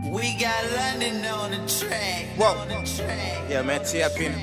We got London on the track. Whoa. Yeah, man, tap in.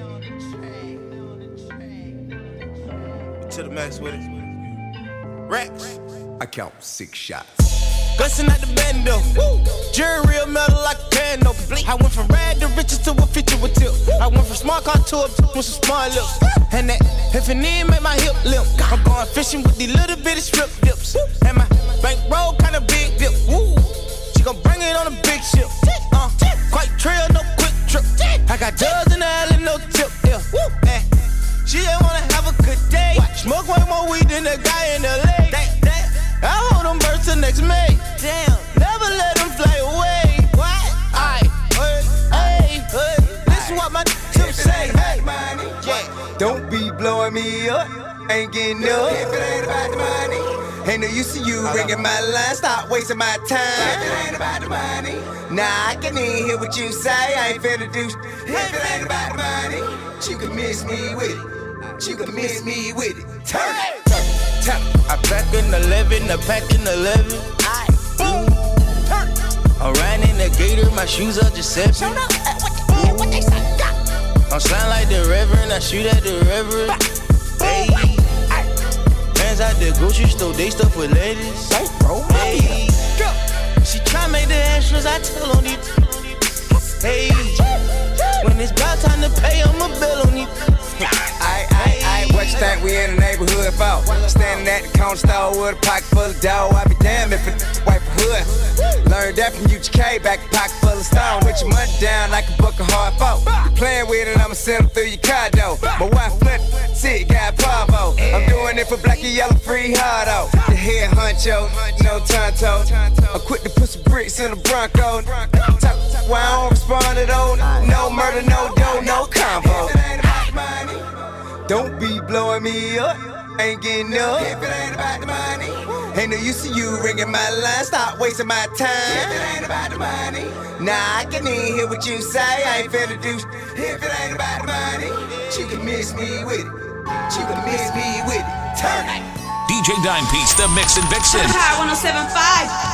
To the max with it. Rex. I count 6 shots. Bustin' at the bando. Jury real metal like a candle. I went from rag to riches to a feature with tip. I went from smart car to a with some smart lips. And that if an end make my hip limp. I'm going fishing with these little bitty strip dips. And my bankroll kinda big dip. Woo. She gon' bring it on a big ship. Quite trail, no quick trip. I got drugs in the alley, no tip. Yeah. And she just wanna have a good day. Smoke way more weed than the guy in LA. I hold them birds till next May. Damn. Never let them fly away. What? Hey. This is what my tips say. Hey, yeah. Don't be blowing me up. Ain't getting up. If it ain't about the money. Ain't no use to you ringing my line. Stop wasting my time. If it ain't about the money. Nah, I can even hear what you say. I ain't finna do. If it ain't about the money. You can miss me with it. You can miss me with it. Turn it. I pack in 11, I pack in 11. I'm riding in the gator, my shoes are Giuseppe. What they say? I'm sound like the Reverend, I shoot at the Reverend. Hey, fans out the grocery store, they stuff with ladies. Hey, she try make the extras, I tell on these. Hey, when it's about time to pay, I'ma bill on these. What you think we in the neighborhood for? Standing at the corner store with a pocket full of dough. I be damned if it wipe a hood. Learned that from UGK, back a pocket full of stone. With your money down like a buck of hard folk. You playing with it, I'ma send them through your car door. My wife flip, see it, got Pavo. I'm doing it for black and yellow, free hardo. The head honcho, no tonto. I'm quick to put some bricks in the Bronco. Why I don't respond to those? No murder, no dough, no combo. Don't be blowing me up, ain't getting up. If it ain't about the money. Ain't no use to you ringing my line. Stop wasting my time. If it ain't about the money. Nah, I can even hear what you say. I ain't finna do. If it ain't about the money, you can miss me with it. You can miss me with it. Turn it. DJ Dime Piece, the Mix and Vixen. Power 107.5.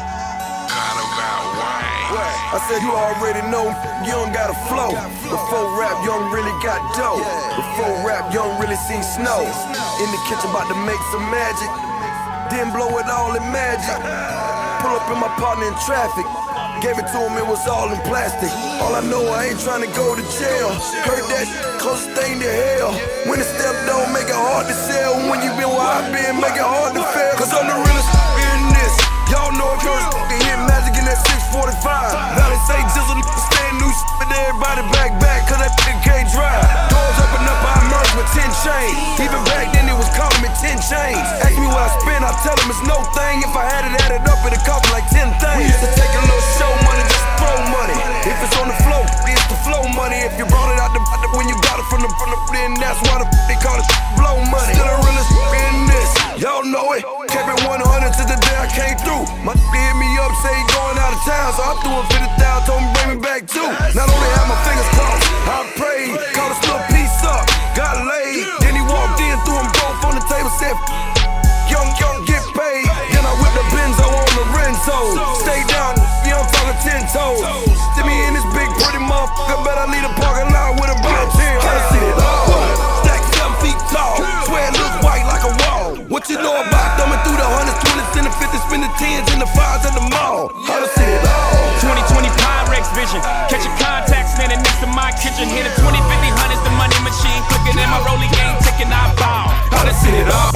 I said you already know, you don't got a flow. Before rap, you don't really got dough. Before rap, you don't really see snow. In the kitchen about to make some magic, then blow it all in magic. Pull up in my partner in traffic, gave it to him, it was all in plastic. All I know, I ain't trying to go to jail. Heard that closest thing to hell. When the step don't make it hard to sell. When you been where I been, make it hard to fail. Cause I'm the realest in this. Y'all know if you're can hit magic in that 645. Valley say jizzle, stand new but everybody back, cause that can't drive. Doors open up, I emerge with 10 chains. Even back then it was calling me 10 chains. Ask me what I spend, I tell them it's no thing. If I had it added up, it'd cost me like 10 things. We used to take a little show money, just throw money. If it's on the flow, it's the flow money. If you brought it out the when you got it from the then that's why they call it blow money. Still the realest in this, y'all know it. Kept it 100 to the day I came through. My hit me up, say he going out of town, so I threw him 50,000, told him bring me back too. Not only had my fingers crossed, I prayed, called this little piece up, got laid. Then he walked in, threw them both on the table, said, young, get paid. Then I whipped the Benzo on Lorenzo. Stay down, I'm talking 10 toes. Stick me in this big pretty motherfucker, bet I leave the parking lot with a brown chair. I see it all. Stack 7 feet tall, swear it looks white like a wall. What you know about thumbing through the 100s, 20s, and the 50s, spin the 10s and the 5s at the mall? I done seen it all. 2020 Pyrex vision, catching contacts standing next to my kitchen. Hit a 20, 50, 100s, the money machine clicking in my rolling game ticking. I ball. I done seen it all.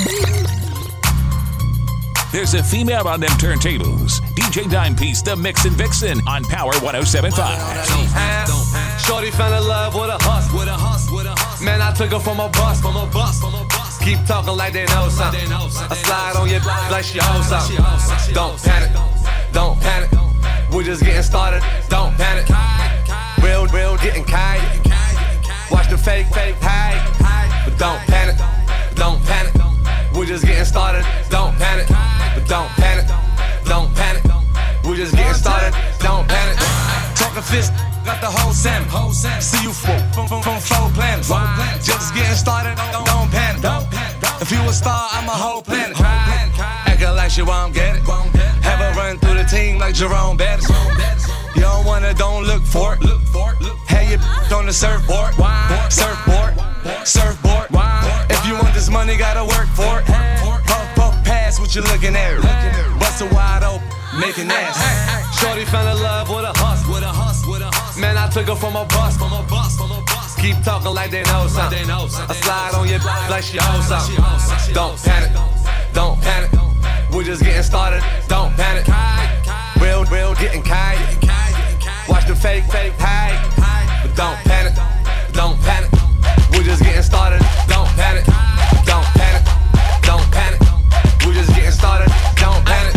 There's a female on them turntables. DJ Dime Piece, the Mix and Vixen on Power 107.5. Shorty fell in love with a hustle. Man, I took her from a bus. Keep talking like they know something. I slide on your like she owes something. Don't panic. We're just getting started. Don't panic. Real getting kite. Watch the fake hide. But don't panic. We're just getting started. Don't panic. But don't panic. We're just getting started. Don't panic. Talking fist, got the whole salmon. See you from 4 planets. Just getting started. Don't panic. If you a star, I'm a whole planet. Acting like she won't get it. Have her run through the team like Jerome Bettis. You don't wanna, don't look for it. Hey, you on the surfboard. Surfboard. If you want this money, gotta work for it. Puff, pass what you looking at. Bust it wide open, making ass. Shorty fell in love with a hustle. Man, I took her from a bus. Keep talking like they know something. I slide on your like she owes something. Don't panic. We're just getting started. Don't panic. Real getting kind. Watch the fake hide. But don't panic. We're just getting started. Don't panic. We're just getting started. Don't panic.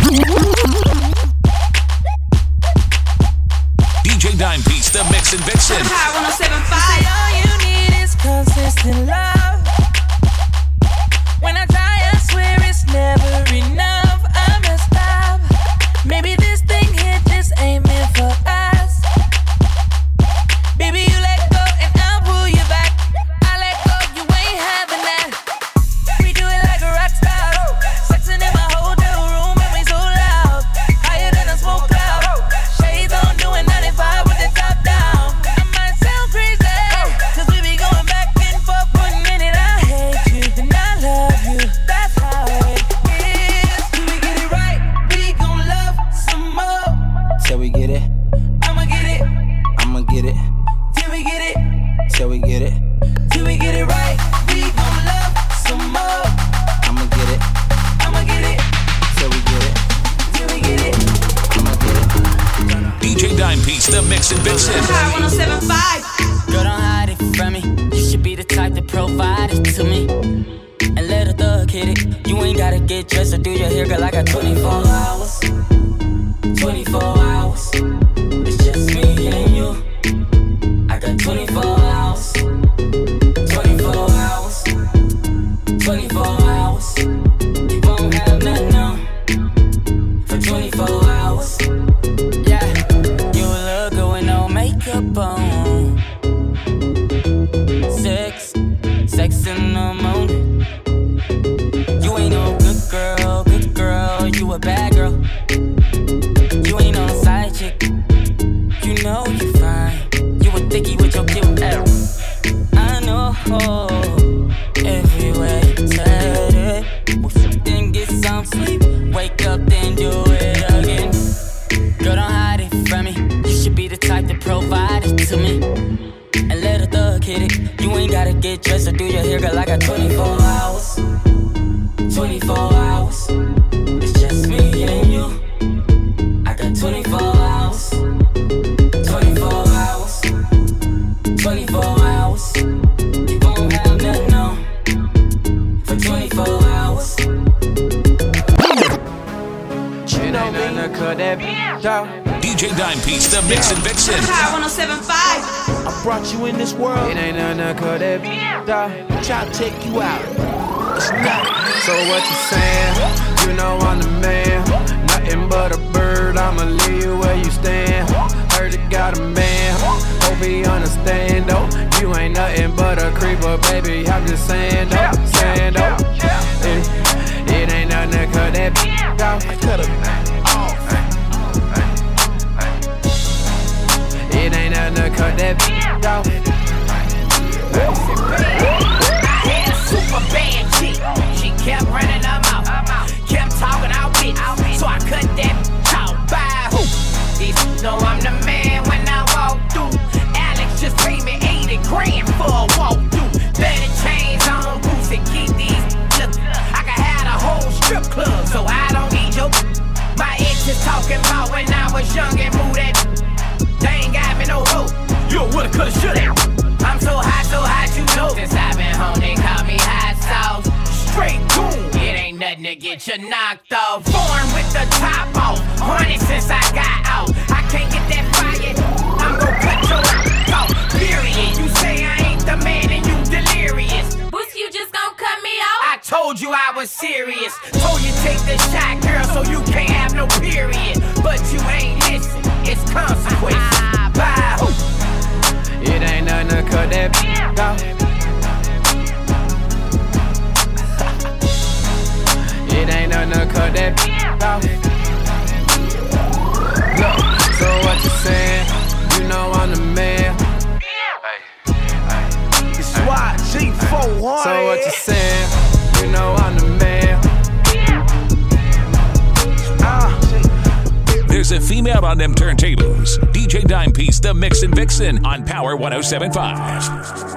DJ Dime Piece, the Mix and Vixen. High 107.5. All you need is consistent love. When I die, I swear it's never enough. I messed up. Maybe this thing here just ain't meant for us. Baby, you let go and I'll pull you back. I let go, you ain't having that. We do it like a rock star. Sexing in my hotel room and we so loud. Higher than a smoke cloud. Shades on doing 95 with the top down. I might sound crazy, cause we be going back and forth. 1 minute I hate you, then I love you. That's how it is. Till we get it right, we gon' love some more. Till we get it, I'ma get it. I'ma get it. Till we get it, Till we get it, till we get it right, we gon' love some more. I'ma get it. I'ma get it, Till we get it, till we get it. I'ma get it. DJ Dime Piece, the Mix and Vixen. High 107.5. Girl, don't hide it from me. You should be the type to provide it to me. And let a thug hit it. You ain't gotta get dressed or do your hair, girl. I got 24 hours. 24 hours. It's just me and you. I got 24 hours. 24 hours. 24 hours. You won't have nothing on for 24 hours. Yeah, you look good with no makeup on. Sex in the morning. You ain't no good girl, you a bad girl. You ain't no side chick, you know you fine. You a dickie with your cute ass. I know, everywhere you said it. Then get some sleep, wake up, then do it again. Girl, don't hide it from me. You should be the type to provide it to me. And let a thug hit it. You ain't gotta get dressed or do your hair, girl. I got 24 hours. 24 hours. It's just me and you. I got 24 hours. 24 hours. 24 hours. You won't have nothing on for 24 hours. You know me, cut that down. DJ Dime Piece, the Mix and Vixen. High 107.5. I brought you in this world. It ain't nothing to cut that down. Try to take you out. It's not. So what you saying? You know I'm the man. Nothing but a bird. I'ma leave you where you stand. Heard you got a man. Hope he understand though. You ain't nothing but a creeper, baby. I'm just saying though. Saying though. It ain't nothing to cut that down. I cut it off. It ain't nothing to cut that down. Super bad chick, she kept running her mouth, kept talking out bitch, so I cut that out. By who? These know I'm the man when I walk through. Alex just paid me 80 grand for a walk through. Better chains on boots and keep these look. I can have a whole strip club, so I don't need your. My ex is talking about when I was young and moved that. They ain't got me no hope. You woulda, coulda, shoulda. I'm so hot, you know. Since I've been home, they call me hot sauce. Straight goon. It ain't nothing to get you knocked off. Born with the top off. Horny since I got out. I can't get that fire. I'm gon' cut your off. Period. You say I ain't the man and you delirious. Pussy, you just gon' cut me off? I told you I was serious. Told you take the shot, girl, so you can't have no period. But you ain't listen. It's consequence. Bye. It ain't nothing to cut that down. It ain't nothing to cut that down. what you saying? You know I'm the man. It's YG400. So what you saying? You know I'm the man. There's a female on them turntables. DJ Dimepiece, the Mixin' Vixen on Power 107.5.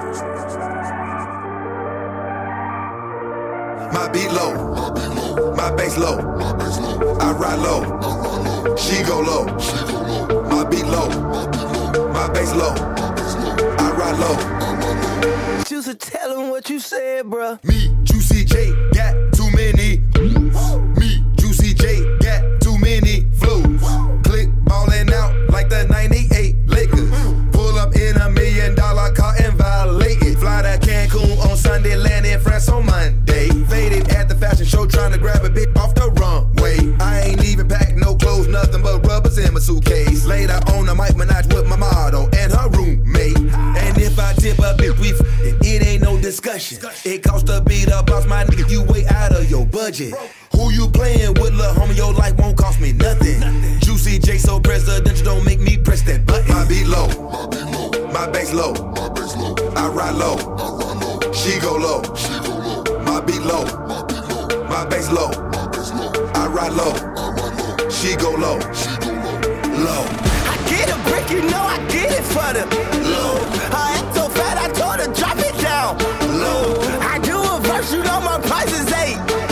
My beat low, my bass low, I ride low, she go low. My beat low, my bass low, I ride low. Juicy, tell him what you said, bruh. Me, Juicy J, got too many. Me, Juicy J, got too many flows. Click ballin' out like the 98 Lakers. Pull up in $1 million car and violate it. Fly to Cancun on Sunday, land in France on Monday. Faded at the fashion show, trying to grab a bit off the runway. I ain't even packed no clothes, nothing but rubbers in my suitcase. Later on, I might Minaj with my model and her roommate. And if I tip a bit beef, then it ain't no discussion. It costs to beat up boss, my nigga, you way out of your budget. Who you playing with, lil' homie? Your life won't cost me nothing. Juicy J so presidential, don't make me press that button. My beat low, my bass low, I ride low, she go low. My beat low, my bass low, I ride low, she go low, low. I get a brick, you know I get it for the low. I act so fat, I told her drop it down low. I do a verse, you know my price is 8.